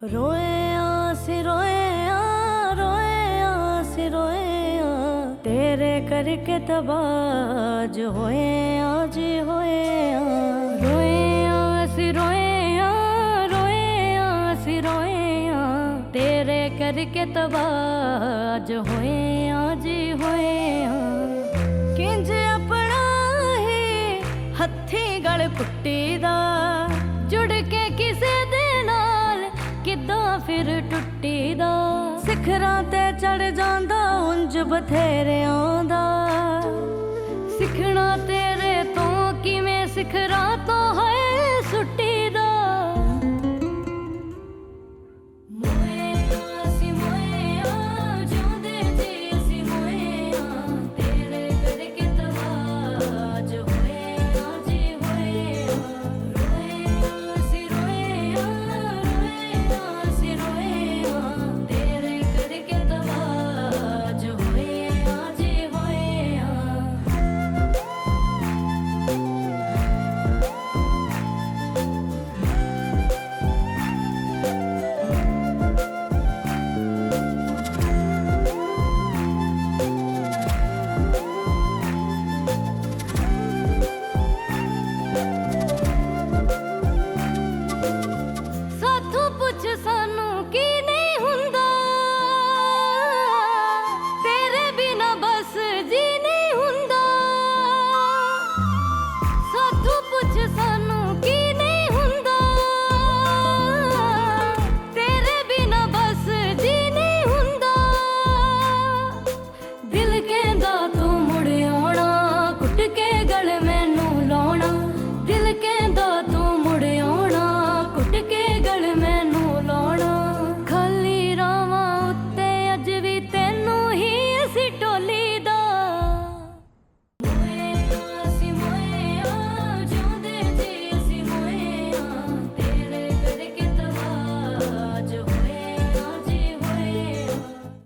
रोए सिरोए सिरोए तेरे करके तबाज होए आज होए रोए सिरोए सिरोए तेरे करके तबाज होए आज होए किंज अपना ही हथी गल पुट्टी दा जुड़ के किसे दे नाल किदां फिर टुट्टी दा सिखरां ते चढ़ जांदा उंज बथेरियां दा सिखना तेरे तो किवें सिखरां तो है सुट्टी दा सानू